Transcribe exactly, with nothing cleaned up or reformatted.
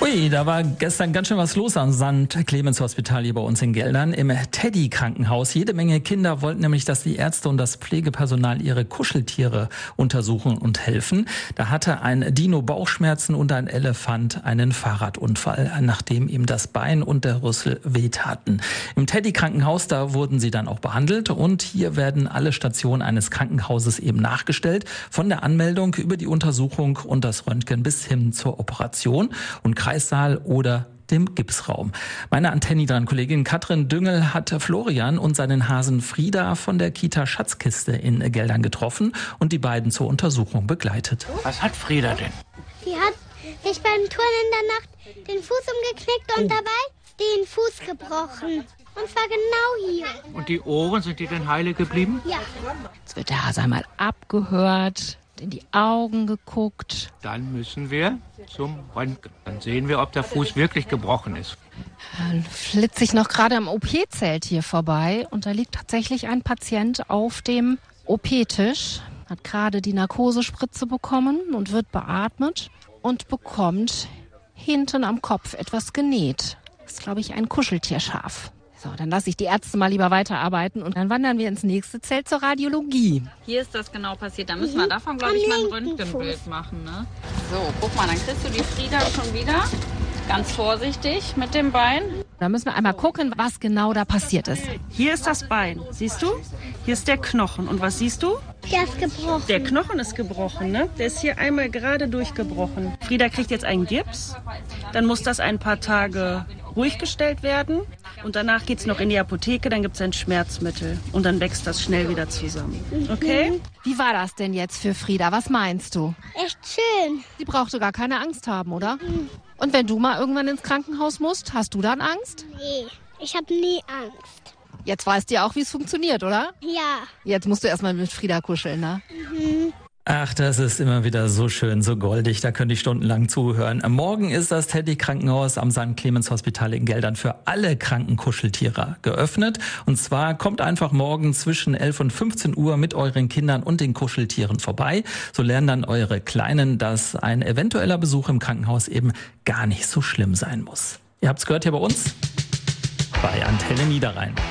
Ui, da war gestern ganz schön was los am Sankt Clemens Hospital hier bei uns in Geldern im Teddy-Krankenhaus. Jede Menge Kinder wollten nämlich, dass die Ärzte und das Pflegepersonal ihre Kuscheltiere untersuchen und helfen. Da hatte ein Dino Bauchschmerzen und ein Elefant einen Fahrradunfall, nachdem ihm das Bein und der Rüssel wehtaten. Im Teddy-Krankenhaus, da wurden sie dann auch behandelt und hier werden alle Stationen eines Krankenhauses eben nachgestellt, von der Anmeldung über die Untersuchung und das Röntgen bis hin zur Operation und Kreissaal oder dem Gipsraum. Meine Antenni dran Kollegin Katrin Düngel hat Florian und seinen Hasen Frieda von der Kita Schatzkiste in Geldern getroffen und die beiden zur Untersuchung begleitet. Was hat Frieda denn? Die hat sich beim Turnen in der Nacht den Fuß umgeknickt und dabei den Fuß gebrochen. Und zwar genau hier. Und die Ohren, sind die denn heile geblieben? Ja. Jetzt wird der Hase einmal abgehört, in die Augen geguckt. Dann müssen wir zum Röntgen. Dann sehen wir, ob der Fuß wirklich gebrochen ist. Dann flitze ich noch gerade am O P-Zelt hier vorbei und da liegt tatsächlich ein Patient auf dem O P-Tisch, hat gerade die Narkosespritze bekommen und wird beatmet und bekommt hinten am Kopf etwas genäht. Das ist, glaube ich, ein Kuscheltierschaf. So, dann lasse ich die Ärzte mal lieber weiterarbeiten und dann wandern wir ins nächste Zelt zur Radiologie. Hier ist das genau passiert. Da müssen wir davon, glaube ich, mal ein Röntgenbild machen. Ne? So, guck mal, dann kriegst du die Frieda schon wieder. Ganz vorsichtig mit dem Bein. Da müssen wir einmal gucken, was genau da passiert ist. Hier ist das Bein, siehst du? Hier ist der Knochen. Und was siehst du? Der ist gebrochen. Der Knochen ist gebrochen, ne? Der ist hier einmal gerade durchgebrochen. Frieda kriegt jetzt einen Gips. Dann muss das ein paar Tage ruhig gestellt werden. Und danach geht's noch in die Apotheke, dann gibt's ein Schmerzmittel. Und dann wächst das schnell wieder zusammen. Okay? Wie war das denn jetzt für Frieda? Was meinst du? Echt schön. Sie brauchte gar keine Angst haben, oder? Und wenn du mal irgendwann ins Krankenhaus musst, hast du dann Angst? Nee, ich habe nie Angst. Jetzt weißt du ja auch, wie es funktioniert, oder? Ja. Jetzt musst du erstmal mit Frieda kuscheln, ne? Mhm. Ach, das ist immer wieder so schön, so goldig, da könnte ich stundenlang zuhören. Morgen ist das Teddy-Krankenhaus am Sankt Clemens Hospital in Geldern für alle kranken Kuscheltiere geöffnet. Und zwar kommt einfach morgen zwischen elf und fünfzehn Uhr mit euren Kindern und den Kuscheltieren vorbei. So lernen dann eure Kleinen, dass ein eventueller Besuch im Krankenhaus eben gar nicht so schlimm sein muss. Ihr habt's gehört hier bei uns bei Antenne Niederrhein.